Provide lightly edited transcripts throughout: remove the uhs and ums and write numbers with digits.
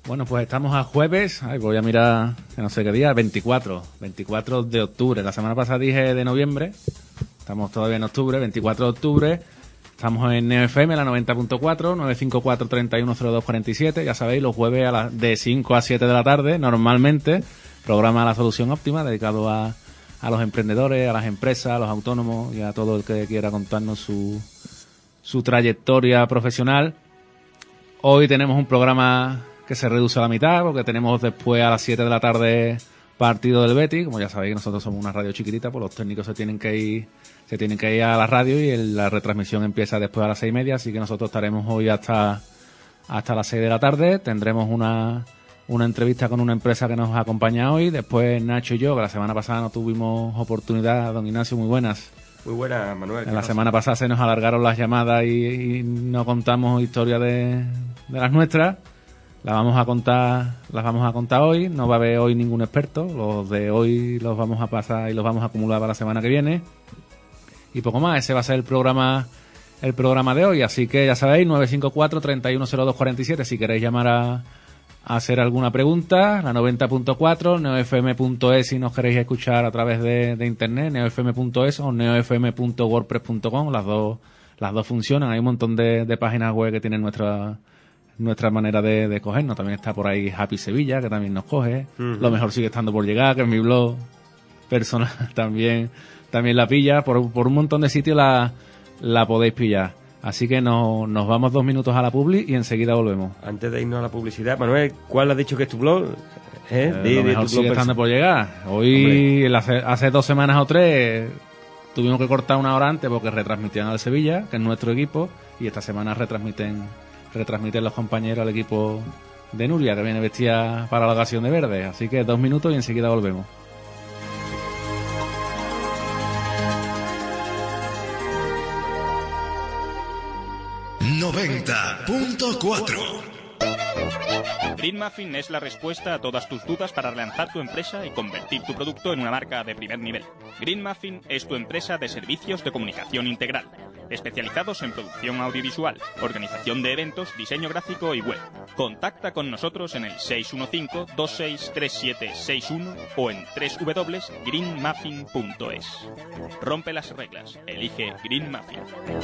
Bueno, pues estamos a jueves, voy a mirar, que no sé qué día, 24 de octubre. La semana pasada dije de noviembre, estamos todavía en octubre, 24 de octubre. Estamos en Neo FM, la 90.4, 954-310247. Ya sabéis, los jueves de 5 a 7 de la tarde, normalmente, programa La Solución Óptima, dedicado a los emprendedores, a las empresas, a los autónomos y a todo el que quiera contarnos su trayectoria profesional. Hoy tenemos un programa que se reduce a la mitad, porque tenemos después a las 7 de la tarde partido del Betis. Como ya sabéis, nosotros somos una radio chiquitita, pues los técnicos se tienen que ir a la radio y la retransmisión empieza después a las 6:30, así que nosotros estaremos hoy hasta las 6 de la tarde. Tendremos una entrevista con una empresa que nos acompaña hoy. Después Nacho y yo, que la semana pasada no tuvimos oportunidad. Don Ignacio, muy buenas. Muy buena, Manuel. La semana pasada se nos alargaron las llamadas y no contamos historias de las nuestras. Las vamos a contar hoy. No va a haber hoy ningún experto. Los de hoy los vamos a pasar y los vamos a acumular para la semana que viene. Y poco más. Ese va a ser el programa de hoy. Así que ya sabéis, 954-310247. Si queréis llamar a hacer alguna pregunta, la 90.4, neofm.es si nos queréis escuchar a través de internet, neofm.es o neofm.wordpress.com. Las dos funcionan. Hay un montón de páginas web que tienen nuestra manera de cogernos. También está por ahí Happy Sevilla, que también nos coge. Lo mejor sigue estando por llegar, que es mi blog personal también la pilla. Por un montón de sitios la podéis pillar. Así que nos vamos 2 minutos a la publi y enseguida volvemos. Antes de irnos a la publicidad, Manuel, ¿cuál has dicho que es tu blog? Lo mejor sigue estando por llegar. Hoy, hace 2 semanas o 3, tuvimos que cortar 1 hora antes porque retransmitían al Sevilla, que es nuestro equipo, y esta semana retransmiten los compañeros al equipo de Nuria, que viene vestida para la ocasión de verde. Así que 2 minutos y enseguida volvemos. Green Muffin es la respuesta a todas tus dudas para relanzar tu empresa y convertir tu producto en una marca de primer nivel. Green Muffin es tu empresa de servicios de comunicación integral, especializados en producción audiovisual, organización de eventos, diseño gráfico y web. Contacta con nosotros en el 615-263761 o en www.greenmuffin.es. Rompe las reglas. Elige Green Muffin.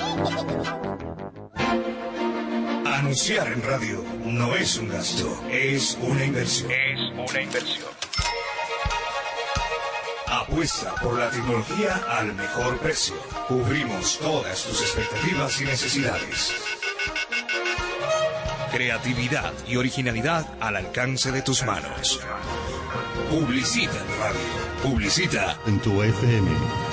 Anunciar en radio no es un gasto, es una inversión. Apuesta por la tecnología al mejor precio. Cubrimos todas tus expectativas y necesidades. Creatividad y originalidad al alcance de tus manos. Publicita en radio. Publicita en tu FM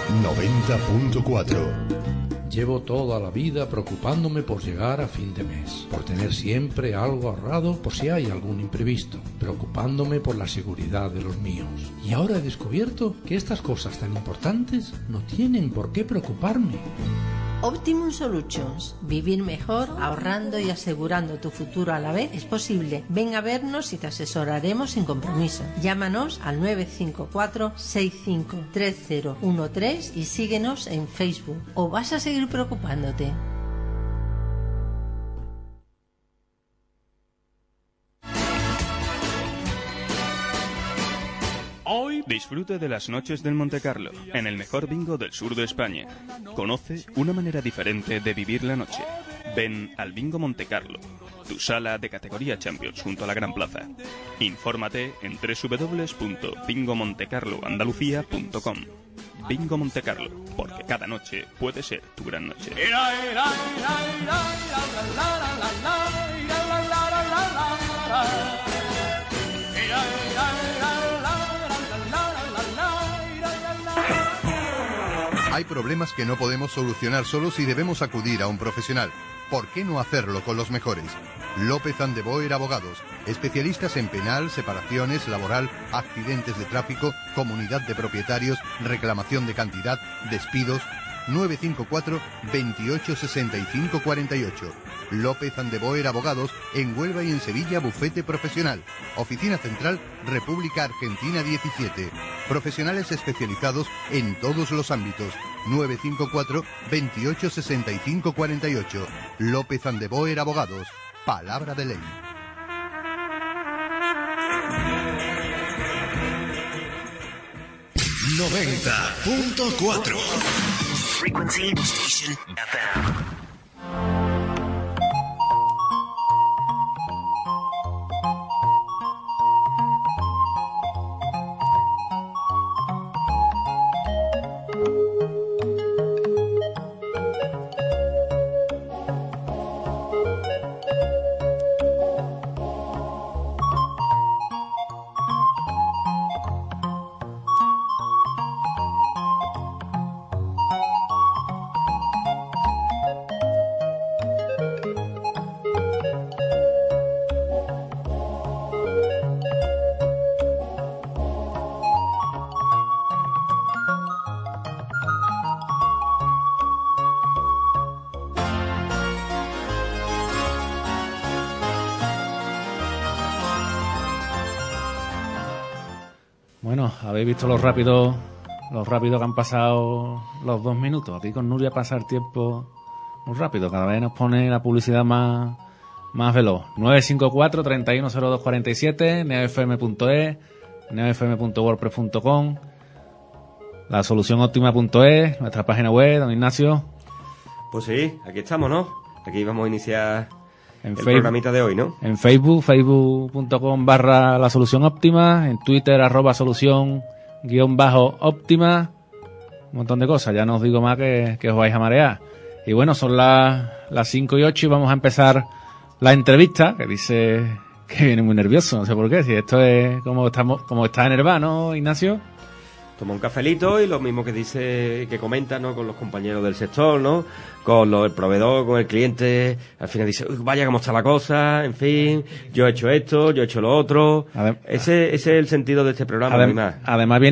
90.4. Llevo toda la vida preocupándome por llegar a fin de mes, por tener siempre algo ahorrado por si hay algún imprevisto, preocupándome por la seguridad de los míos. Y ahora he descubierto que estas cosas tan importantes no tienen por qué preocuparme. Optimum Solutions. Vivir mejor, ahorrando y asegurando tu futuro a la vez es posible. Ven a vernos y te asesoraremos sin compromiso. Llámanos al 954-653013 y síguenos en Facebook. ¿O vas a seguir preocupándote? Hoy disfrute de las noches del Montecarlo, en el mejor bingo del sur de España. Conoce una manera diferente de vivir la noche. Ven al Bingo Montecarlo, tu sala de categoría Champions junto a la Gran Plaza. Infórmate en www.bingomontecarloandalucía.com. Bingo Montecarlo, porque cada noche puede ser tu gran noche. Hay problemas que no podemos solucionar solos y debemos acudir a un profesional. ¿Por qué no hacerlo con los mejores? López and de Boer Abogados, especialistas en penal, separaciones, laboral, accidentes de tráfico, comunidad de propietarios, reclamación de cantidad, despidos. 954 28 65 48. López and de Boer Abogados, en Huelva y en Sevilla, bufete profesional. Oficina Central, República Argentina 17. Profesionales especializados en todos los ámbitos. 954 28 65 48. López and de Boer Abogados. Palabra de ley. 90.4 Frequency Station FM. Bueno, habéis visto lo rápido que han pasado los 2 minutos. Aquí con Nuria pasa el tiempo muy rápido. Cada vez nos pone la publicidad más veloz. 954 3102 47, neofm.es, neofm.wordpress.com, la solución óptima.es, nuestra página web, don Ignacio. Pues sí, aquí estamos, ¿no? Aquí vamos a iniciar En el Facebook, programita de hoy, ¿no? en facebook.com/la solución óptima, en Twitter @solución_óptima, un montón de cosas, ya no os digo más que os vais a marear. Y bueno, son las 5:08 y vamos a empezar la entrevista, que dice que viene muy nervioso, no sé por qué, si esto es como está enervado, ¿no, Ignacio? Toma un cafelito y lo mismo que dice, que comenta, ¿no? Con los compañeros del sector, ¿no? Con el proveedor, con el cliente. Al final dice, uy, vaya cómo está la cosa, en fin, yo he hecho esto, yo he hecho lo otro. Ese es el sentido de este programa, no hay más. Además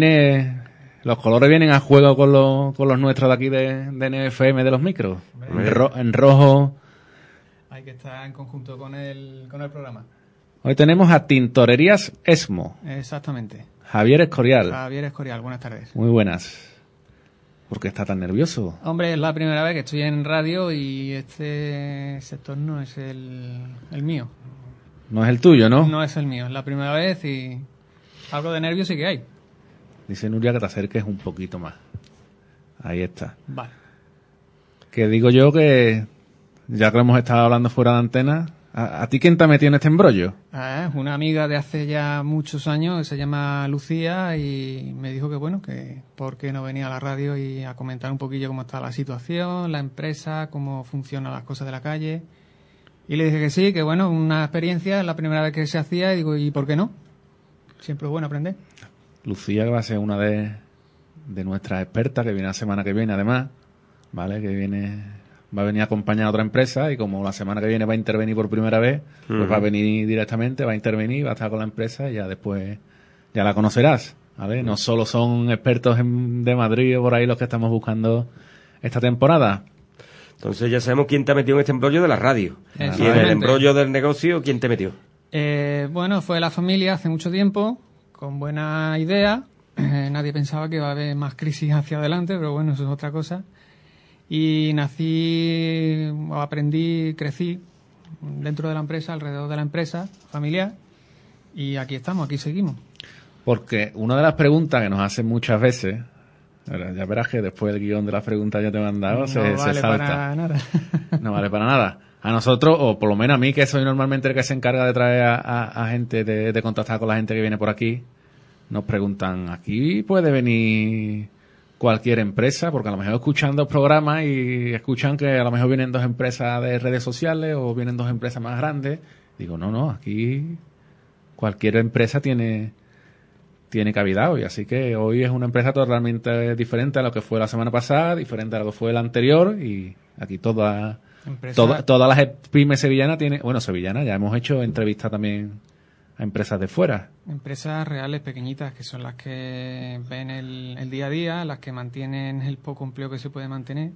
los colores vienen a juego con los nuestros de aquí de NFM de los micros. En rojo. Hay que estar en conjunto con el programa. Hoy tenemos a Tintorerías Esmo. Exactamente. Javier Escorial. Javier Escorial, buenas tardes. Muy buenas. ¿Por qué está tan nervioso? Hombre, es la primera vez que estoy en radio y este sector no es el mío. No es el tuyo, ¿no? No es el mío, es la primera vez y algo de nervios sí que hay. Dice Nuria que te acerques un poquito más. Ahí está. Vale. Que digo yo que, ya que lo hemos estado hablando fuera de antena, ¿a ti quién te ha metido en este embrollo? Una amiga de hace ya muchos años que se llama Lucía y me dijo que bueno, que por qué no venía a la radio y a comentar un poquillo cómo está la situación, la empresa, cómo funcionan las cosas de la calle. Y le dije que sí, que bueno, una experiencia, es la primera vez que se hacía y digo, ¿y por qué no? Siempre es bueno aprender. Lucía, que va a ser una de nuestras expertas, que viene la semana que viene además, ¿vale? Va a venir acompañada a otra empresa y como la semana que viene va a intervenir por primera vez, pues va a venir directamente, va a intervenir, va a estar con la empresa y ya después ya la conocerás, ¿vale? No solo son expertos de Madrid o por ahí los que estamos buscando esta temporada. Entonces ya sabemos quién te ha metido en este embrollo de la radio. Y en el embrollo del negocio, ¿quién te metió? Bueno, fue la familia hace mucho tiempo, con buena idea. Nadie pensaba que iba a haber más crisis hacia adelante, pero bueno, eso es otra cosa. Y aprendí, crecí dentro de la empresa, alrededor de la empresa familiar, y aquí estamos, aquí seguimos. Porque una de las preguntas que nos hacen muchas veces, ya verás que después del guión de las preguntas ya te he mandado, se salta. Para nada. No vale para nada. A nosotros, o por lo menos a mí, que soy normalmente el que se encarga de traer a gente, de contactar con la gente que viene por aquí, nos preguntan, ¿aquí puede venir cualquier empresa? Porque a lo mejor escuchan 2 programas y escuchan que a lo mejor vienen 2 empresas de redes sociales o vienen 2 empresas más grandes. Digo, no, aquí cualquier empresa tiene cabida hoy. Así que hoy es una empresa totalmente diferente a lo que fue la semana pasada, diferente a lo que fue la anterior, y aquí todas las pymes sevillanas tienen, bueno, sevillanas, ya hemos hecho entrevistas también a empresas de fuera. Empresas reales, pequeñitas, que son las que ven el día a día, las que mantienen el poco empleo que se puede mantener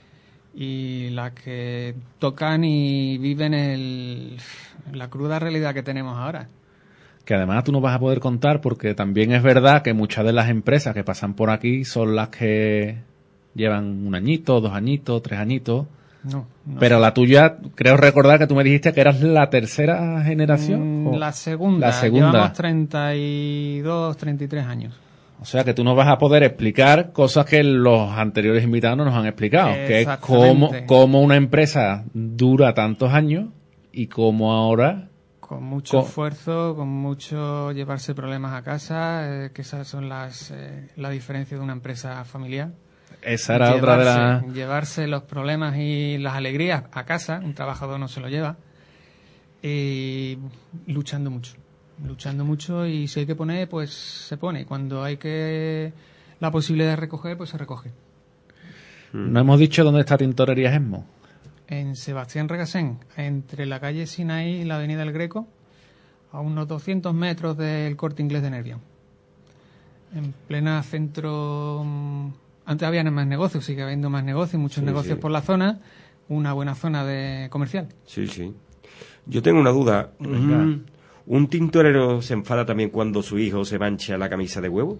y las que tocan y viven la cruda realidad que tenemos ahora. Que además tú no vas a poder contar, porque también es verdad que muchas de las empresas que pasan por aquí son las que llevan 1 añito, 2 añitos, 3 añitos. No. Pero la tuya, creo recordar que tú me dijiste que eras la tercera generación. La segunda. Llevamos 32, 33 años. O sea que tú nos vas a poder explicar cosas que los anteriores invitados no nos han explicado, que es cómo una empresa dura tantos años y cómo ahora... Con mucho esfuerzo, con mucho llevarse problemas a casa, que esas son la diferencia de una empresa familiar. Esa era otra de las... Llevarse los problemas y las alegrías a casa, un trabajador no se lo lleva, y luchando mucho, y si hay que poner, pues se pone. Cuando hay la posibilidad de recoger, pues se recoge. No hemos dicho dónde está Tintorerías Esmo. En Sebastián Regasén, entre la calle Sinaí y la avenida El Greco, a unos 200 metros del Corte Inglés de Nervión. En plena centro... Antes había más negocios, sigue habiendo más negocios, muchos negocios por la zona, una buena zona comercial. Sí, sí. Yo tengo una duda. ¿Un tintorero se enfada también cuando su hijo se mancha la camisa de huevo?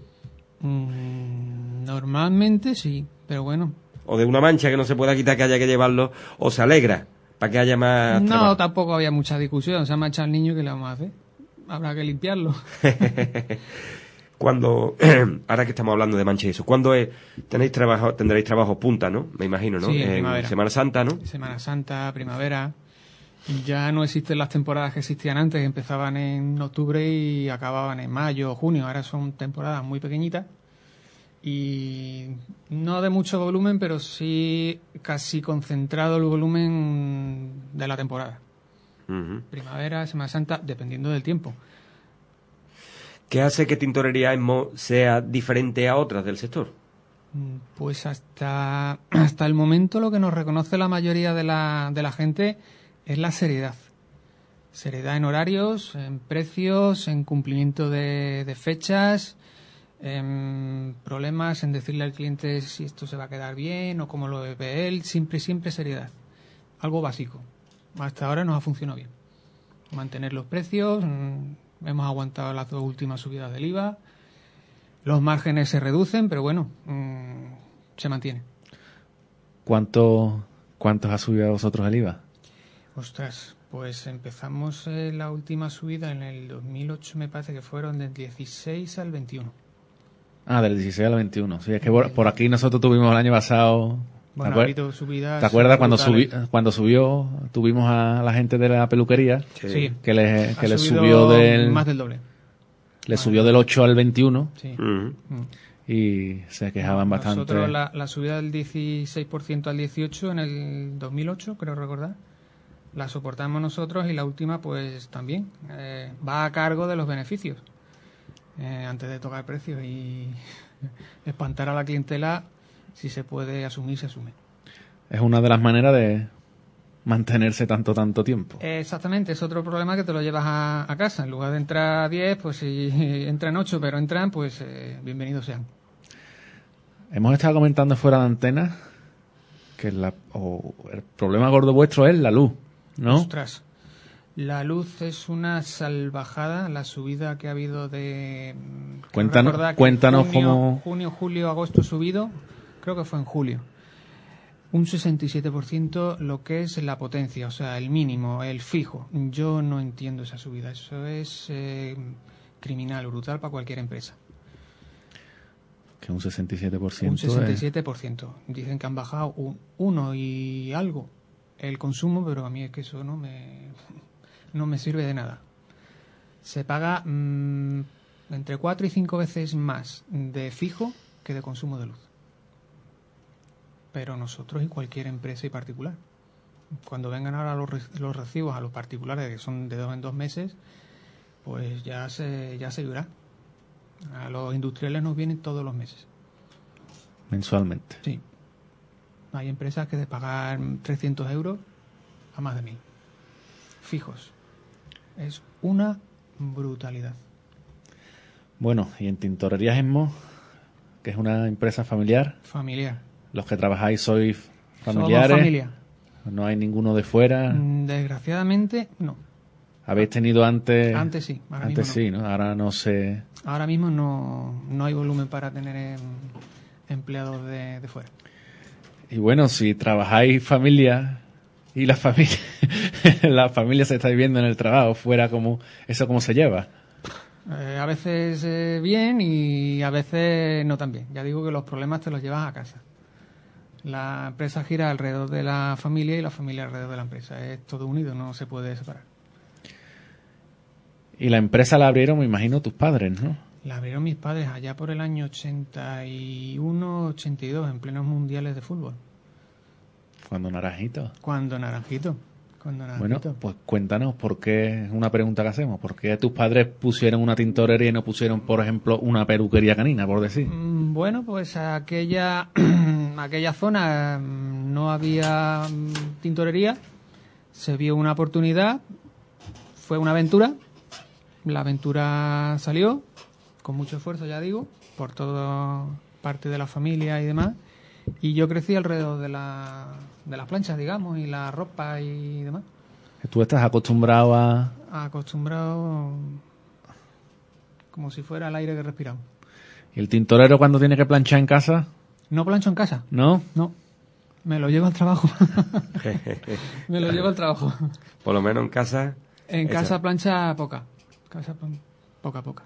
Normalmente sí, pero bueno... O de una mancha que no se pueda quitar, que haya que llevarlo, o se alegra para que haya más trabajo. No, tampoco había mucha discusión. Se ha manchado el niño, ¿qué le vamos a hacer? Habrá que limpiarlo. Cuando, ahora que estamos hablando de mancha y eso, ¿cuándo tendréis trabajo punta, ¿no? Me imagino, ¿no? Sí, en primavera. Semana Santa, ¿no? Semana Santa, primavera. Ya no existen las temporadas que existían antes, que empezaban en octubre y acababan en mayo o junio. Ahora son temporadas muy pequeñitas. Y no de mucho volumen, pero sí casi concentrado el volumen de la temporada. Primavera, Semana Santa, dependiendo del tiempo. ¿Qué hace que Tintorería Esmo sea diferente a otras del sector? Pues hasta el momento lo que nos reconoce la mayoría de la gente es la seriedad. Seriedad en horarios, en precios, en cumplimiento de fechas... problemas en decirle al cliente si esto se va a quedar bien o cómo lo ve él, siempre seriedad, algo básico. Hasta ahora nos ha funcionado bien mantener los precios, hemos aguantado las 2 últimas subidas del IVA, los márgenes se reducen, pero bueno, se mantiene. ¿Cuántos ha subido a vosotros el IVA? Ostras, pues empezamos la última subida en el 2008, me parece que fueron del 16 al 21. Ah, del 16 al 21. Sí, es que por aquí nosotros tuvimos el año pasado... Bueno, ha habido subidas... ¿Te acuerdas cuando subió, tuvimos a la gente de la peluquería? Sí. Que le subió más del doble. Le subió del 8 al 21. Sí. Y se quejaban bastante. Nosotros la subida del 16% al 18 en el 2008, creo recordar, la soportamos nosotros y la última pues también. Va a cargo de los beneficios. Antes de tocar precios y espantar a la clientela, si se puede asumir, se asume. Es una de las maneras de mantenerse tanto tiempo. Exactamente, es otro problema que te lo llevas a casa. En lugar de entrar 10, pues si entran 8, pero entran, pues bienvenidos sean. Hemos estado comentando fuera de antena que el problema gordo vuestro es la luz, ¿no? Ostras. La luz es una salvajada, la subida que ha habido de... Cuéntanos cómo... Junio, julio, agosto subido, creo que fue en julio. Un 67% lo que es la potencia, o sea, el mínimo, el fijo. Yo no entiendo esa subida, eso es criminal, brutal para cualquier empresa. Que un 67%. Un 67%. Dicen que han bajado un 1 y algo el consumo, pero a mí es que eso no me sirve de nada. Se paga entre 4 y 5 veces más de fijo que de consumo de luz. Pero nosotros y cualquier empresa y particular. Cuando vengan ahora los recibos a los particulares, que son de 2 en 2 meses, pues ya se verá. A los industriales nos vienen todos los meses. Mensualmente. Sí. Hay empresas que de pagar 300 euros a más de 1.000. Fijos. Es una brutalidad. Bueno, y en Tintorerías Esmo, que es una empresa familiar. Familiar. Los que trabajáis sois familiares. Somos familia. No hay ninguno de fuera. Desgraciadamente, no. ¿Habéis tenido antes? Antes sí. Antes sí, ¿no? Ahora no sé. Ahora mismo no hay volumen para tener empleados de fuera. Y bueno, si trabajáis familia y la familia se está viviendo en el trabajo fuera, ¿cómo se lleva? A veces bien y a veces no tan bien. Ya digo que los problemas te los llevas a casa. La empresa gira alrededor de la familia y la familia alrededor de la empresa. Es todo unido, no se puede separar. Y la empresa la abrieron, me imagino, tus padres, ¿no? La abrieron mis padres allá por el año 81, 82, en plenos mundiales de fútbol. Cuando Naranjito. Cuando Naranjito. Bueno, pues cuéntanos, ¿por qué? Es una pregunta que hacemos. ¿Por qué tus padres pusieron una tintorería y no pusieron, por ejemplo, una peluquería canina, por decir? Bueno, pues aquella zona no había tintorería, se vio una oportunidad, fue una aventura, la aventura salió, con mucho esfuerzo, ya digo, por toda parte de la familia y demás, y yo crecí alrededor de las planchas, digamos, y la ropa y demás. ¿Tú estás acostumbrado a...? Acostumbrado como si fuera el aire que respiramos. ¿Y el tintorero cuando tiene que planchar en casa? ¿No plancho en casa? ¿No? No. Me lo llevo al trabajo. Me lo llevo al trabajo. Por lo menos en casa... En casa plancha poca. Poca.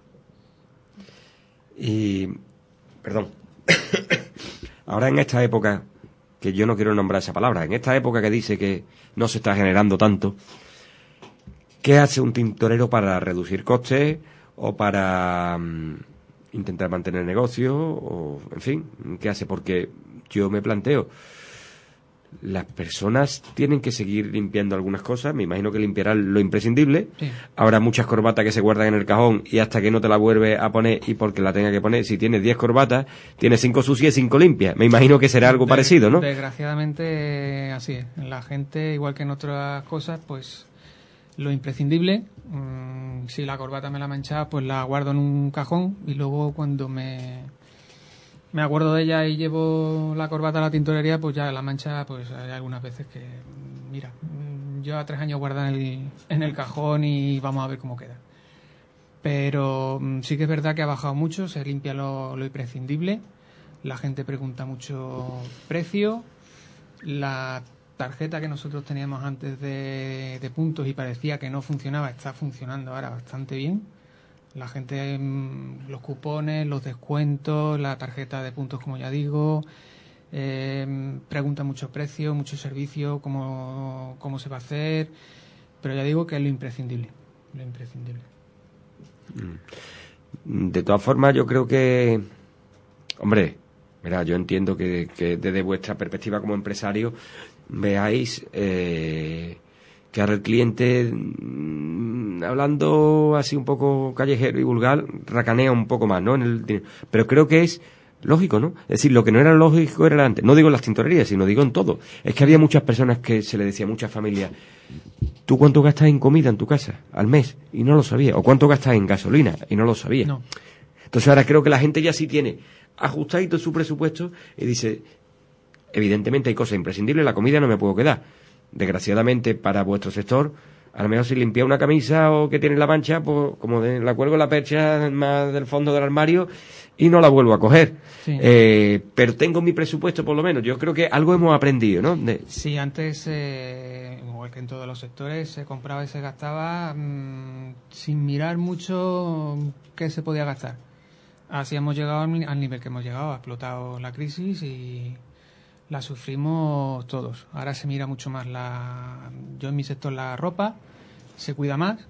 Y... Perdón. Ahora en esta época, que yo no quiero nombrar esa palabra, en esta época que dice que no se está generando tanto, ¿qué hace un tintorero para reducir costes o para intentar mantener el negocio? O, en fin, ¿qué hace? Porque yo me planteo, las personas tienen que seguir limpiando algunas cosas, me imagino que limpiarán lo imprescindible, sí. Habrá muchas corbatas que se guardan en el cajón y hasta que no te la vuelves a poner y porque la tenga que poner, si tienes 10 corbatas, tienes 5 sucias y 5 limpias, me imagino que será algo parecido, ¿no? Desgraciadamente así es, la gente, igual que en otras cosas, pues lo imprescindible, si la corbata me la he manchado, pues la guardo en un cajón y luego cuando me acuerdo de ella y llevo la corbata a la tintorería, pues ya la mancha, pues hay algunas veces que, mira, lleva 3 años guardada en el cajón y vamos a ver cómo queda. Pero sí que es verdad que ha bajado mucho, se limpia lo imprescindible, la gente pregunta mucho precio, la tarjeta que nosotros teníamos antes de puntos y parecía que no funcionaba, está funcionando ahora bastante bien. La gente, los cupones, los descuentos, la tarjeta de puntos, como ya digo, pregunta mucho precio, mucho servicio, cómo se va a hacer, pero ya digo que es lo imprescindible. De todas formas, yo creo que, hombre, mira, yo entiendo que desde vuestra perspectiva como empresario veáis que ahora el cliente, hablando así un poco callejero y vulgar, racanea un poco más, ¿no? En el dinero. Pero creo que es lógico, ¿no? Es decir, lo que no era lógico era antes. No digo en las tintorerías, sino digo en todo. Es que había muchas personas que se le decía a muchas familias, ¿tú cuánto gastas en comida en tu casa al mes? Y no lo sabía. ¿O cuánto gastas en gasolina? Y no lo sabía. No. Entonces ahora creo que la gente ya sí tiene ajustadito su presupuesto y dice, evidentemente hay cosas imprescindibles, la comida no me puedo quedar. Desgraciadamente para vuestro sector, a lo mejor si limpia una camisa o que tiene la mancha, pues como la cuelgo en la percha más del fondo del armario y no la vuelvo a coger. Sí. Pero tengo mi presupuesto por lo menos. Yo creo que algo hemos aprendido, ¿no? Sí, antes, igual que en todos los sectores, se compraba y se gastaba sin mirar mucho qué se podía gastar. Así hemos llegado al nivel que hemos llegado, ha explotado la crisis y la sufrimos todos. Ahora se mira mucho más yo en mi sector la ropa, se cuida más.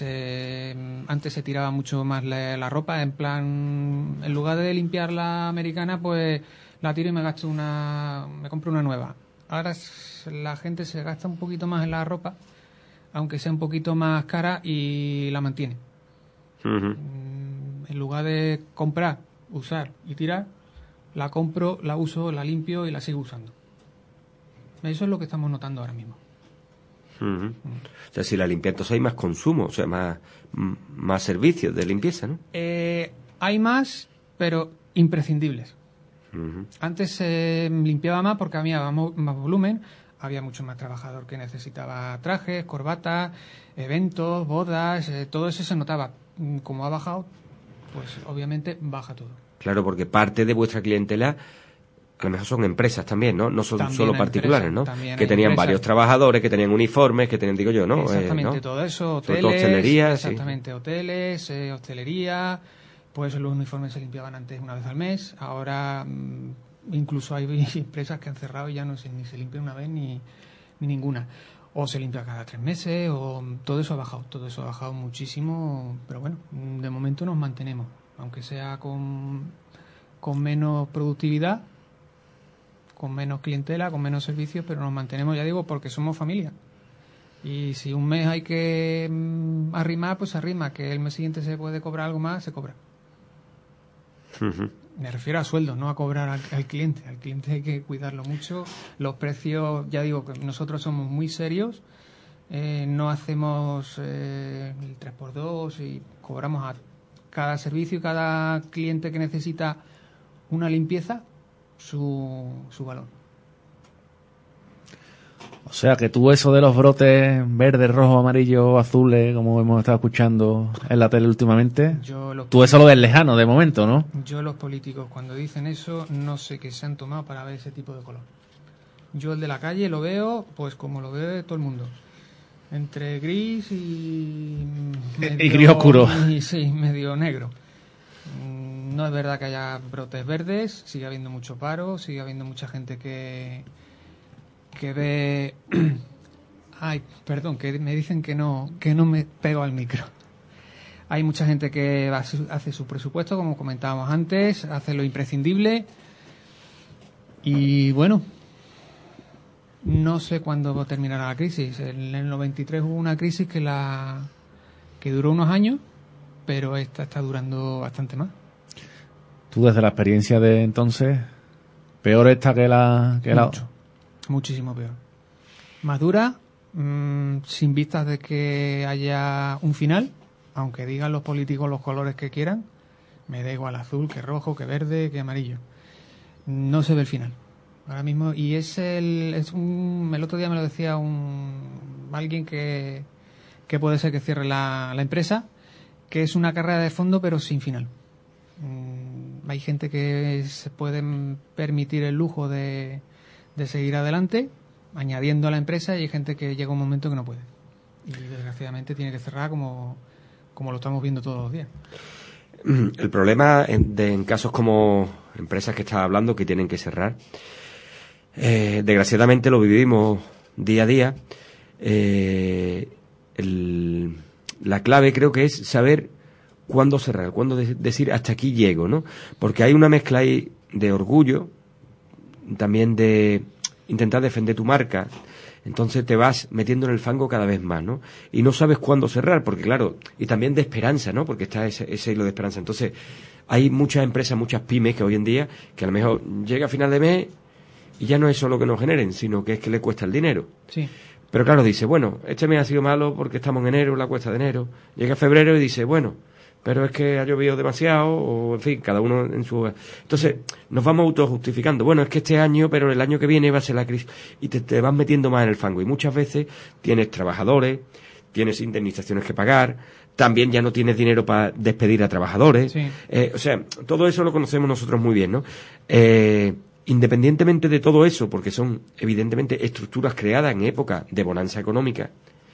Antes se tiraba mucho más la ropa, en plan, en lugar de limpiar la americana, pues la tiro y me compro una nueva. Ahora la gente se gasta un poquito más en la ropa, aunque sea un poquito más cara, y la mantiene. Uh-huh. En lugar de comprar, usar y tirar, la compro, la uso, la limpio y la sigo usando. Eso es lo que estamos notando ahora mismo. Uh-huh. O sea, si la limpia, entonces hay más consumo, o sea, más servicios de limpieza, ¿no? Hay más, pero imprescindibles. Uh-huh. Antes se limpiaba más porque había más volumen, había mucho más trabajador que necesitaba trajes, corbatas, eventos, bodas, todo eso se notaba. Como ha bajado, pues obviamente baja todo. Claro, porque parte de vuestra clientela a lo mejor son empresas también, ¿no? No son También solo hay particulares, empresas, ¿no? también Que hay tenían empresas. varios trabajadores, que tenían uniformes, que tenían, digo yo, ¿no? Exactamente, ¿no? todo eso, Sobre hoteles, todo hostelería, sí. exactamente, hoteles, hostelería, pues los uniformes se limpiaban antes una vez al mes, ahora incluso hay empresas que han cerrado y ya ni se limpian una vez ni ninguna. O se limpia cada 3 meses, o todo eso ha bajado muchísimo, pero bueno, de momento nos mantenemos, aunque sea con menos productividad, con menos clientela, con menos servicios, pero nos mantenemos, ya digo, porque somos familia. Y si un mes hay que arrimar, pues arrima, que el mes siguiente se puede cobrar algo más, se cobra. Uh-huh. Me refiero a sueldos, no a cobrar al cliente. Al cliente hay que cuidarlo mucho. Los precios, ya digo, que nosotros somos muy serios. No hacemos el 3x2 y cobramos a cada servicio y cada cliente que necesita una limpieza su valor. O sea que tú eso de los brotes verdes, rojos, amarillos, azules, como hemos estado escuchando en la tele últimamente, tú eso lo ves lejano de momento, ¿no? Yo los políticos cuando dicen eso no sé qué se han tomado para ver ese tipo de color. Yo el de la calle lo veo pues como lo ve todo el mundo. Entre gris y gris oscuro. Sí, medio negro. No es verdad que haya brotes verdes, sigue habiendo mucho paro, sigue habiendo mucha gente que ve... Ay, perdón, que me dicen que no me pego al micro. Hay mucha gente que hace su presupuesto, como comentábamos antes, hace lo imprescindible. Y bueno, no sé cuándo terminará la crisis. En el 93 hubo una crisis que duró unos años, pero esta está durando bastante más. Tú desde la experiencia de entonces, ¿peor esta que la otra? Muchísimo peor. Más dura, sin vistas de que haya un final, aunque digan los políticos los colores que quieran, me da igual azul, que rojo, que verde, que amarillo. No se ve el final. Ahora mismo, y el otro día me lo decía alguien que puede ser que cierre la empresa, que es una carrera de fondo pero sin final. Hay gente que se pueden permitir el lujo de seguir adelante, añadiendo a la empresa, y hay gente que llega un momento que no puede. Y desgraciadamente tiene que cerrar como lo estamos viendo todos los días. El problema en casos como empresas que estás hablando que tienen que cerrar, desgraciadamente lo vivimos día a día. La clave creo que es saber cuándo cerrar, cuándo decir hasta aquí llego, ¿no? Porque hay una mezcla ahí de orgullo, también de intentar defender tu marca, entonces te vas metiendo en el fango cada vez más, ¿no? Y no sabes cuándo cerrar, porque claro, y también de esperanza, ¿no? Porque está ese hilo de esperanza. Entonces, hay muchas empresas, muchas pymes que hoy en día, que a lo mejor llega a final de mes y ya no es solo que no generen, sino que es que le cuesta el dinero. Sí. Pero claro, dice, bueno, este mes ha sido malo porque estamos en enero, la cuesta de enero. Llega febrero y dice, bueno, pero es que ha llovido demasiado, o en fin, cada uno en su... Entonces, nos vamos autojustificando. Bueno, es que este año, pero el año que viene va a ser la crisis. Y te vas metiendo más en el fango. Y muchas veces tienes trabajadores, tienes indemnizaciones que pagar, también ya no tienes dinero para despedir a trabajadores. Sí. O sea, todo eso lo conocemos nosotros muy bien, ¿no? Independientemente de todo eso, porque son evidentemente estructuras creadas en época de bonanza económica,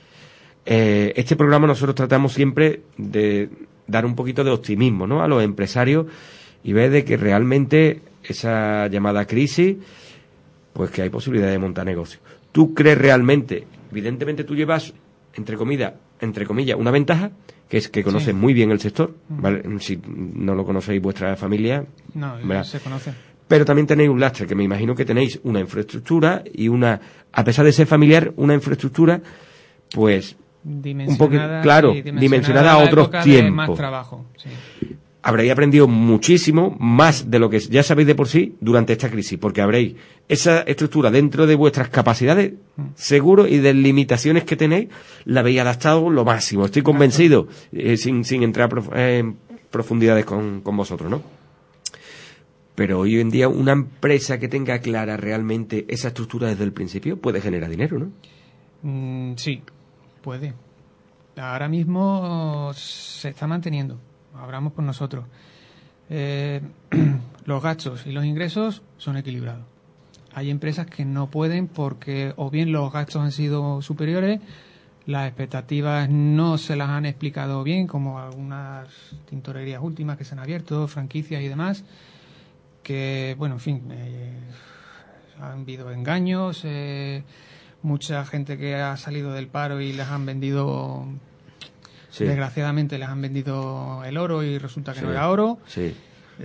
este programa nosotros tratamos siempre de dar un poquito de optimismo, ¿no?, a los empresarios y ver de que realmente esa llamada crisis, pues que hay posibilidad de montar negocio. ¿Tú crees realmente? Evidentemente tú llevas, entre comillas, una ventaja, que es que conoces Sí. muy bien el sector, ¿vale? Si no lo conocéis vuestra familia, No, ¿verdad? se conoce. Pero también tenéis un lastre, que me imagino que tenéis una infraestructura y a pesar de ser familiar, una infraestructura, pues, un poco, claro, dimensionada a otros tiempos. Más trabajo, sí. Habréis aprendido muchísimo más de lo que ya sabéis de por sí durante esta crisis, porque habréis esa estructura dentro de vuestras capacidades, seguro, y de limitaciones que tenéis, la habéis adaptado lo máximo. Estoy convencido, sin entrar en profundidades con vosotros, ¿no? Pero hoy en día una empresa que tenga clara realmente esa estructura desde el principio puede generar dinero, ¿no? Sí, puede. Ahora mismo se está manteniendo. Hablamos por nosotros. Los gastos y los ingresos son equilibrados. Hay empresas que no pueden porque o bien los gastos han sido superiores, las expectativas no se las han explicado bien, como algunas tintorerías últimas que se han abierto, franquicias y demás, que, bueno, en fin, han habido engaños, mucha gente que ha salido del paro y les han vendido, Sí. desgraciadamente les han vendido el oro y resulta que Sí. no era oro. Sí.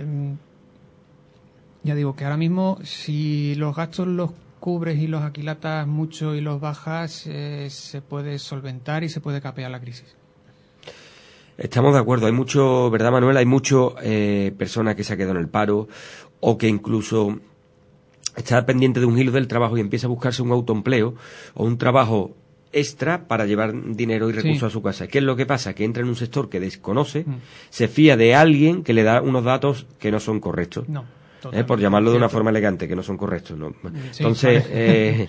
Ya digo que ahora mismo, si los gastos los cubres y los aquilatas mucho y los bajas, se puede solventar y se puede capear la crisis. Estamos de acuerdo. Hay mucho, ¿verdad, Manuel? Hay mucho personas que se ha quedado en el paro o que incluso está pendiente de un hilo del trabajo y empieza a buscarse un autoempleo o un trabajo extra para llevar dinero y recursos Sí. a su casa. ¿Qué es lo que pasa? Que entra en un sector que desconoce, se fía de alguien que le da unos datos que no son correctos. No. Por llamarlo de una cierto. forma elegante, que no son correctos, ¿no? Sí, Entonces, vale.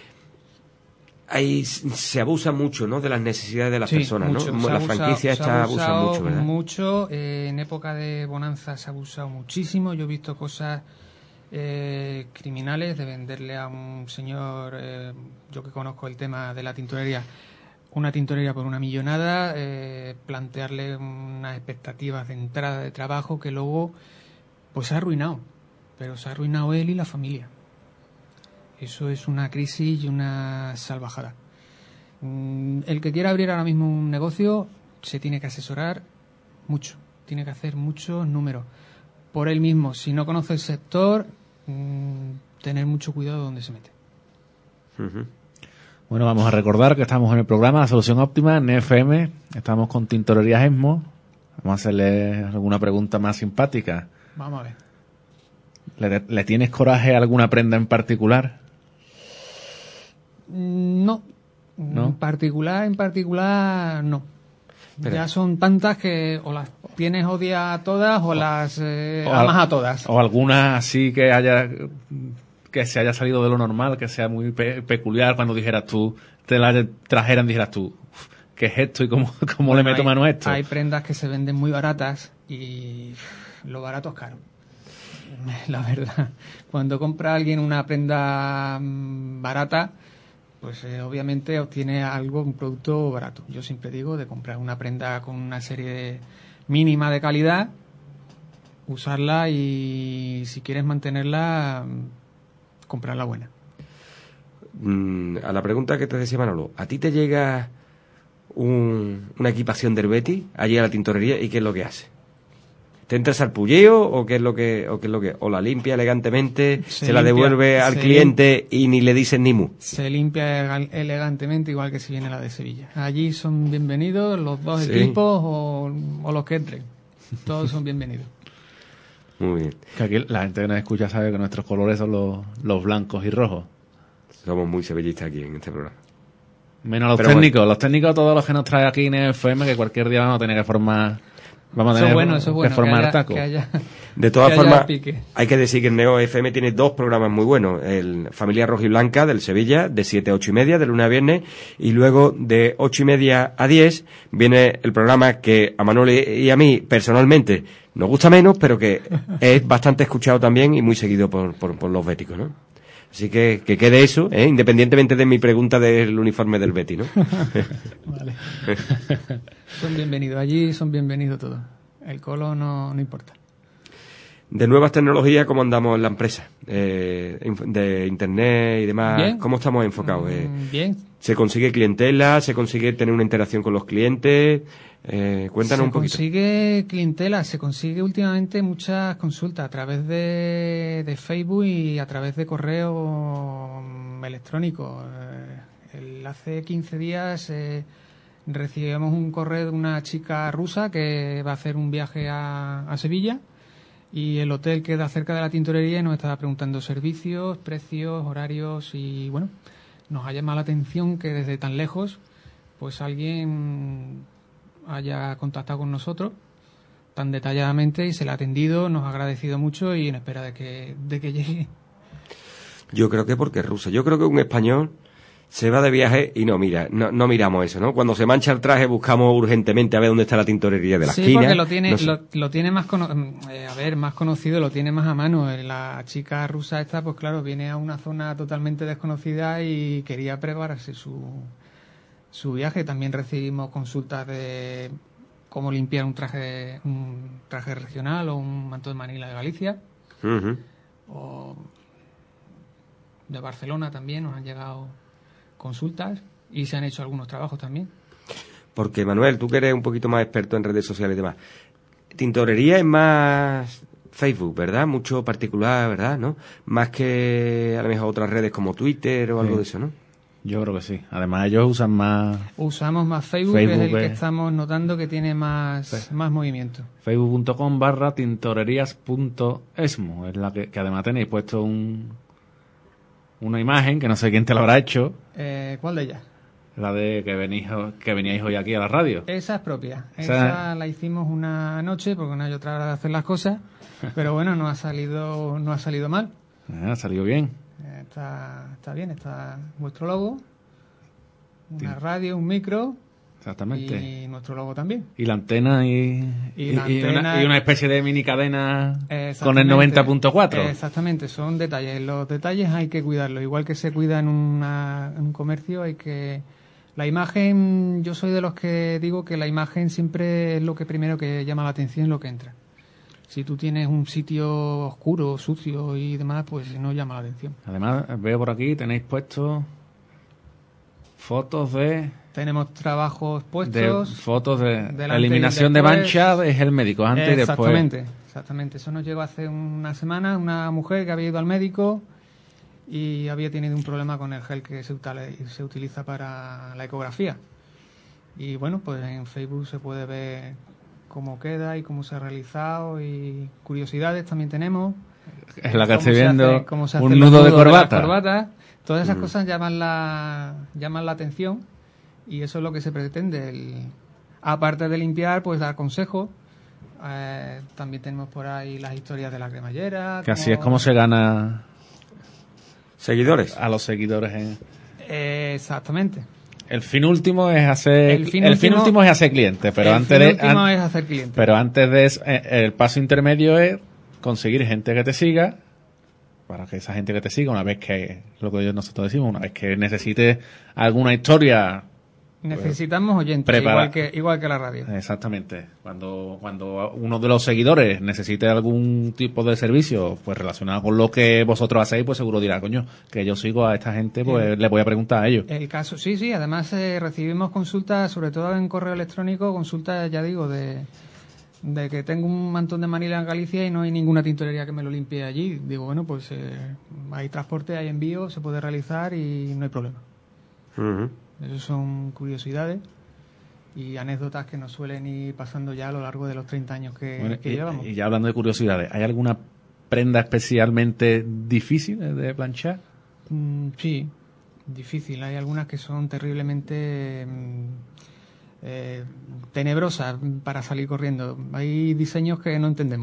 ahí se abusa mucho, ¿no?, de las necesidades de las Sí, personas, mucho. ¿no? Se ha Las abusado- franquicias se ha abusan abusado mucho, ¿verdad? mucho. En época de bonanza se ha abusado muchísimo. Yo he visto cosas criminales de venderle a un señor, yo que conozco el tema de la tintorería, una tintorería por una millonada, plantearle unas expectativas de entrada de trabajo que luego pues se ha arruinado. Pero se ha arruinado él y la familia. Eso es una crisis y una salvajada. El que quiera abrir ahora mismo un negocio se tiene que asesorar mucho, tiene que hacer muchos números. Por él mismo, si no conoce el sector, tener mucho cuidado donde se mete. Ujú. Bueno, vamos a recordar que estamos en el programa La Solución Óptima, en FM. Estamos con Tintorerías Esmo. Vamos a hacerle alguna pregunta más simpática. Vamos a ver. ¿Le tienes coraje a alguna prenda en particular? No. ¿No? En particular, no. Pero- Ya son tantas que o las tienes odia a todas o las o amas al- a todas. ¿O alguna así que se haya salido de lo normal, que sea muy peculiar cuando dijeras tú, te la trajeran, dijeras tú, "Uf, ¿qué es esto y cómo le Bueno, meto mano a esto?" Hay prendas que se venden muy baratas y lo barato es caro. La verdad. Cuando compra alguien una prenda barata, pues obviamente obtiene algo, un producto barato. Yo siempre digo de comprar una prenda con una serie mínima de calidad, usarla y si quieres mantenerla, comprarla buena. A la pregunta que te decía Manolo, ¿a ti te llega una equipación del Betis allí a la tintorería y qué es lo que hace? ¿Te entras al pulleo o qué es lo que o la limpia elegantemente, se la devuelve al cliente y ni le dices ni mu? Se limpia elegantemente igual que si viene la de Sevilla. Allí son bienvenidos los dos Sí. equipos o los que entren. Todos son bienvenidos. Muy bien. Que aquí la gente que nos escucha sabe que nuestros colores son los blancos y rojos. Somos muy sevillistas aquí en este programa. Menos los Pero técnicos. Los técnicos, todos los que nos trae aquí en FM, que cualquier día vamos a tener que formar... Vamos a Eso tener es bueno, que formar que haya, taco. que haya- De todas que haya formas, pique. hay que decir que el Neo FM tiene dos programas muy buenos. El Familia Rojiblanca del Sevilla, de 7 a 8 y media, de lunes a viernes. Y luego, de 8 y media a 10, viene el programa que a Manuel y a mí, personalmente, nos gusta menos, pero que es bastante escuchado también y muy seguido por los béticos, ¿no? Así que quede eso, independientemente de mi pregunta del uniforme del Betis, ¿no? Vale. Son bienvenidos. Allí son bienvenidos todos. El color no importa. De nuevas tecnologías, ¿cómo andamos en la empresa? De internet y demás, Bien. ¿cómo estamos enfocados? Bien. ¿Se consigue clientela? ¿Se consigue tener una interacción con los clientes? Cuéntanos un poquito. Se consigue clientela, se consigue últimamente muchas consultas a través de Facebook y a través de correo electrónico. Hace 15 días recibimos un correo de una chica rusa que va a hacer un viaje a Sevilla y el hotel queda cerca de la tintorería y nos estaba preguntando servicios, precios, horarios y bueno, nos ha llamado la atención que desde tan lejos pues alguien haya contactado con nosotros tan detalladamente y se le ha atendido, nos ha agradecido mucho y en espera de que llegue. Yo creo que porque es rusa. Yo creo que un español, se va de viaje y no miramos eso, ¿no? Cuando se mancha el traje buscamos urgentemente a ver dónde está la tintorería de la esquina. Sí, porque lo tiene, no sé. lo tiene más más conocido, lo tiene más a mano. La chica rusa esta, pues claro, viene a una zona totalmente desconocida y quería prepararse su viaje. También recibimos consultas de cómo limpiar un traje regional o un manto de Manila de Galicia. Uh-huh. O de Barcelona también nos han llegado consultas y se han hecho algunos trabajos también. Porque, Manuel, tú que eres un poquito más experto en redes sociales y demás, tintorería es más Facebook, ¿verdad? Mucho particular, ¿verdad? ¿No? Más que a lo mejor otras redes como Twitter o algo de eso, ¿no? Yo creo que sí. Además, ellos usan más... Usamos más Facebook que es el que estamos notando que tiene más movimiento. Facebook.com/tintorerías.esmo es la que además tenéis puesto una imagen que no sé quién te lo habrá hecho. ¿Cuál de ellas? La de que veníais hoy aquí a la radio. Esa es propia. Esa la hicimos una noche porque no hay otra hora de hacer las cosas. Pero bueno, no ha salido mal. Ha salido bien. Está bien, está vuestro logo, una radio, un micro. Exactamente. Y nuestro logo también. Y la antena y una especie de mini cadena con el 90.4. Exactamente, son detalles. Los detalles hay que cuidarlos. Igual que se cuida en un comercio, hay que... La imagen, yo soy de los que digo que la imagen siempre es lo que primero que llama la atención, lo que entra. Si tú tienes un sitio oscuro, sucio y demás, pues no llama la atención. Además, veo por aquí, tenéis puestos fotos de... Tenemos trabajos puestos... fotos de eliminación de mancha, es el médico, antes y después. Exactamente. Eso nos llegó hace una semana, una mujer que había ido al médico y había tenido un problema con el gel que se utiliza para la ecografía. Y bueno, pues en Facebook se puede ver cómo queda y cómo se ha realizado, y curiosidades también tenemos. Es la que estoy viendo, un nudo de corbata. Todas esas cosas llaman la atención, y eso es lo que se pretende. Aparte de limpiar, pues dar consejos. También tenemos por ahí las historias de la cremallera. Que así es como se gana seguidores. A los seguidores. Exactamente. El fin último es hacer clientes, pero antes de eso, el paso intermedio es conseguir gente que te siga, para que esa gente que te siga, una vez que, lo que nosotros decimos, una vez que necesite alguna historia, necesitamos oyentes, igual que la radio. Exactamente. Cuando uno de los seguidores necesite algún tipo de servicio pues relacionado con lo que vosotros hacéis, pues seguro dirá, coño, que yo sigo a esta gente, pues le voy a preguntar a ellos. El caso, sí, además recibimos consultas, sobre todo en correo electrónico, consultas, ya digo, de que tengo un mantón de Manila en Galicia y no hay ninguna tintorería que me lo limpie allí. Digo, bueno, pues hay transporte, hay envío, se puede realizar y no hay problema. Uh-huh. Eso son curiosidades y anécdotas que nos suelen ir pasando ya a lo largo de los 30 años que llevamos. Y ya hablando de curiosidades, ¿hay alguna prenda especialmente difícil de planchar? Sí, difícil. Hay algunas que son terriblemente tenebrosas para salir corriendo. Hay diseños que no entendemos.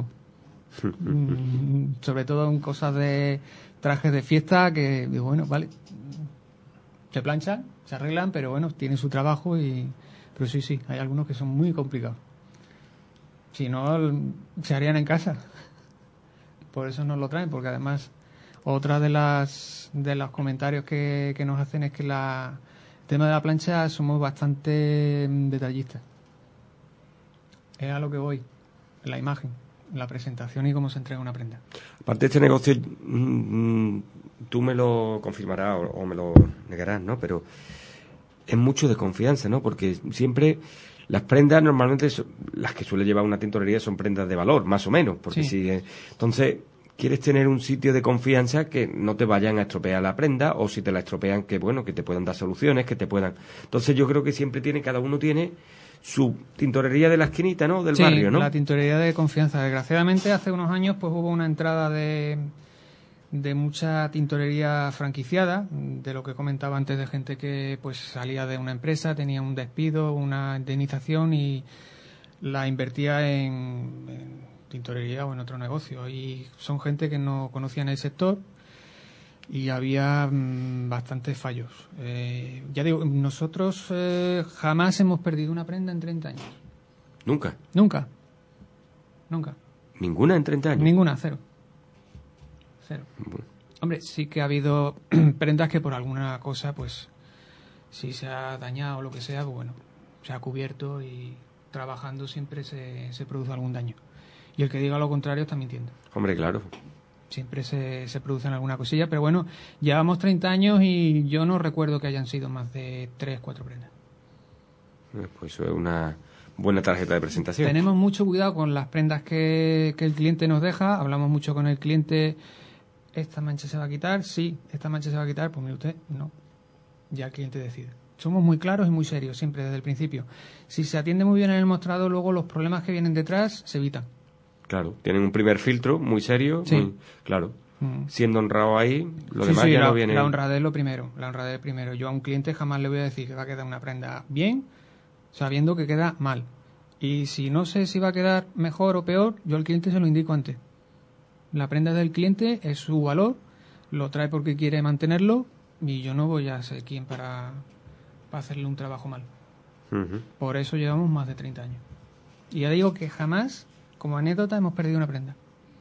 Sobre todo en cosas de trajes de fiesta que digo, bueno, vale, se planchan, se arreglan, pero bueno, tienen su trabajo. Pero sí, hay algunos que son muy complicados. Si no, se harían en casa. Por eso nos lo traen, porque además otra de los comentarios que nos hacen es que el tema de la plancha somos bastante detallistas. Es a lo que voy, la imagen, la presentación y cómo se entrega una prenda. Aparte de este negocio, tú me lo confirmarás o me lo negarás, ¿no? Pero es mucho de confianza, ¿no? Porque siempre las prendas normalmente las que suele llevar una tintorería son prendas de valor, más o menos, porque sí. Entonces quieres tener un sitio de confianza que no te vayan a estropear la prenda, o si te la estropean, que bueno, que te puedan dar soluciones, que te puedan... Entonces yo creo que siempre cada uno tiene su tintorería de la esquinita, ¿no? Del barrio, ¿no? La tintorería de confianza. Desgraciadamente hace unos años pues hubo una entrada de mucha tintorería franquiciada, de lo que comentaba antes, de gente que pues salía de una empresa, tenía un despido, una indemnización y la invertía en tintorería o en otro negocio, y son gente que no conocían el sector y había bastantes fallos. Ya digo, nosotros jamás hemos perdido una prenda en 30 años. ¿Nunca? Nunca. ¿Ninguna en 30 años? Ninguna, cero. Hombre, sí que ha habido prendas que por alguna cosa, pues, si se ha dañado o lo que sea, pues bueno, se ha cubierto y trabajando siempre se produce algún daño. Y el que diga lo contrario está mintiendo. Hombre, claro. Siempre se producen alguna cosilla, pero bueno, llevamos 30 años y yo no recuerdo que hayan sido más de 3, 4 prendas. Pues eso es una buena tarjeta de presentación. Tenemos mucho cuidado con las prendas que el cliente nos deja. Hablamos mucho con el cliente. ¿Esta mancha se va a quitar? Sí. ¿Esta mancha se va a quitar? Pues mire usted, no. Ya el cliente decide. Somos muy claros y muy serios, siempre desde el principio. Si se atiende muy bien en el mostrado, luego los problemas que vienen detrás se evitan. Claro, tienen un primer filtro muy serio, sí. Muy, claro. Siendo honrado ahí, lo demás ya no viene. La honradez lo primero, Yo a un cliente jamás le voy a decir que va a quedar una prenda bien, sabiendo que queda mal. Y si no sé si va a quedar mejor o peor, yo al cliente se lo indico antes. La prenda del cliente es su valor, lo trae porque quiere mantenerlo y yo no voy a ser quien para hacerle un trabajo mal. Por eso llevamos más de 30 años. Y ya digo que jamás, como anécdota, hemos perdido una prenda.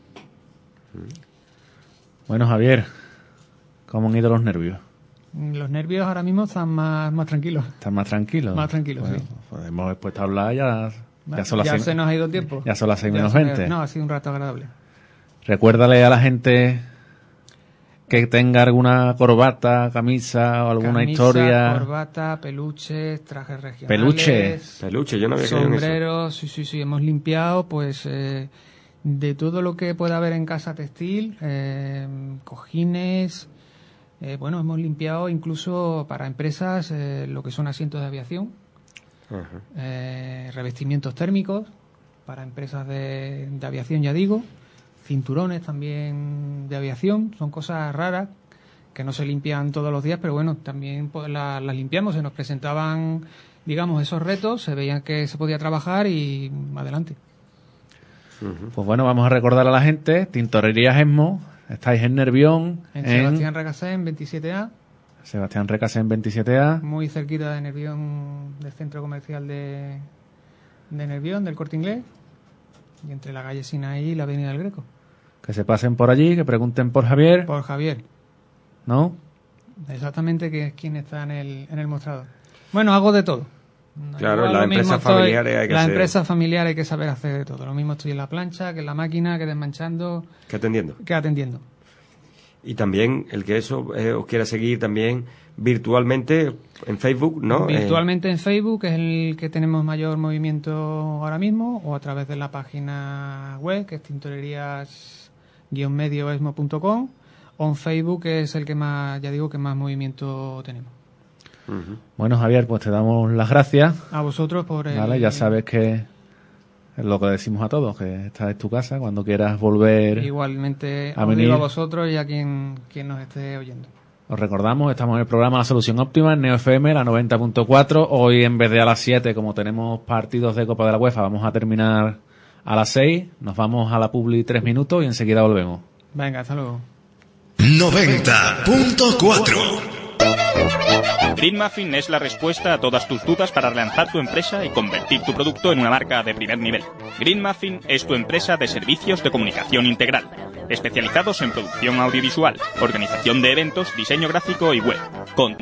Bueno, Javier, ¿cómo han ido los nervios? Los nervios ahora mismo están más tranquilos. ¿Están más tranquilos? Más tranquilos, bueno, sí. Pues hemos puesto a hablar ya son las 6. Se nos ha ido tiempo. Ya son las 6 menos 20. No, ha sido un rato agradable. Recuérdale a la gente que tenga alguna corbata, camisa o alguna historia. Corbata, peluches, trajes regionales. Peluche, yo no había sombreros, sí, hemos limpiado pues de todo lo que pueda haber en casa textil, cojines, hemos limpiado incluso para empresas lo que son asientos de aviación, revestimientos térmicos para empresas de aviación, ya digo, cinturones también de aviación, son cosas raras que no se limpian todos los días, pero bueno, también pues, las limpiamos, se nos presentaban, digamos, esos retos, se veían que se podía trabajar y adelante. Pues bueno, vamos a recordar a la gente, Tintorerías Esmo, estáis en Nervión. En Sebastián Recasén, 27A. Sebastián Recasén, 27A. Muy cerquita de Nervión, del centro comercial de Nervión, del Corte Inglés. Y entre la calle Sinaí y la avenida del Greco. Que se pasen por allí, que pregunten por Javier. Por Javier. ¿No? Exactamente, que es quien está en el mostrador. Bueno, hago de todo. Claro, las empresas familiares hay que Las empresas familiares hay que saber hacer de todo. Lo mismo estoy en la plancha, que en la máquina, que desmanchando. Que atendiendo. Y también el que os quiera seguir también virtualmente en Facebook, ¿no? Virtualmente en Facebook, que es el que tenemos mayor movimiento ahora mismo, o a través de la página web, que es tintorerías-medioesmo.com, o en Facebook, que es el que más, ya digo, que más movimiento tenemos. Bueno, Javier, pues te damos las gracias. A vosotros por el... Vale, ya sabes que es lo que decimos a todos, que esta es tu casa, cuando quieras volver. Igualmente a os venir. digo a vosotros y a quien nos esté oyendo. Os recordamos, estamos en el programa La Solución Óptima en Neo FM, la 90.4. Hoy, en vez de a las 7, como tenemos partidos de Copa de la UEFA, vamos a terminar a las 6. Nos vamos a la publi 3 minutos y enseguida volvemos. Venga, hasta luego. 90.4. Green Muffin es la respuesta a todas tus dudas para relanzar tu empresa y convertir tu producto en una marca de primer nivel. Green Muffin es tu empresa de servicios de comunicación integral, especializados en producción audiovisual, organización de eventos, diseño gráfico y web. Con